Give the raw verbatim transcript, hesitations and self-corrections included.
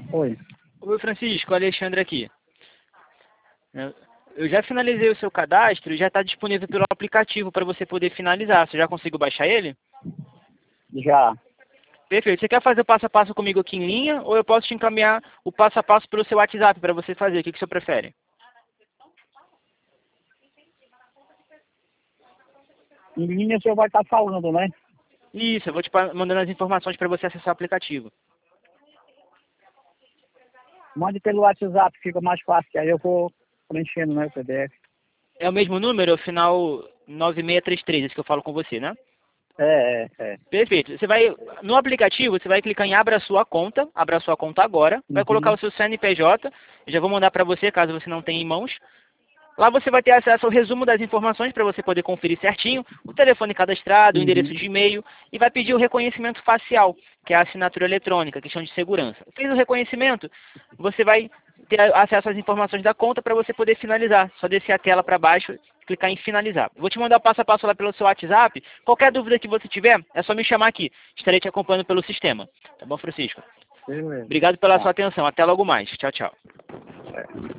Oi. Oi, Francisco, Alexandre aqui. Eu já finalizei o seu cadastro e já está disponível pelo aplicativo para você poder finalizar. Você já conseguiu baixar ele? Já. Perfeito. Você quer fazer o passo a passo comigo aqui em linha ou eu posso te encaminhar o passo a passo pelo seu WhatsApp para você fazer? O que, que você prefere? Em linha o senhor vai estar falando, né? Isso, eu vou te pa- mandando as informações para você acessar o aplicativo. Mande pelo WhatsApp, fica mais fácil, que aí eu vou preenchendo, né, o P D F. É o mesmo número, é o final nove seis três três, esse que eu falo com você, né? É, é, é. Perfeito. Você vai, no aplicativo, você vai clicar em abra a sua conta, abra a sua conta agora, vai colocar Uhum. o seu C N P J, eu já vou mandar para você, caso você não tenha em mãos. Lá você vai ter acesso ao resumo das informações para você poder conferir certinho, o telefone cadastrado, o endereço Uhum. de e-mail e vai pedir o reconhecimento facial, que é a assinatura eletrônica, questão de segurança. Fez o reconhecimento, você vai ter acesso às informações da conta para você poder finalizar. Só descer a tela para baixo, clicar em finalizar. Vou te mandar o passo a passo lá pelo seu WhatsApp. Qualquer dúvida que você tiver, é só me chamar aqui. Estarei te acompanhando pelo sistema. Tá bom, Francisco? Beleza. Obrigado pela Tá. sua atenção. Até logo mais. Tchau, tchau. É.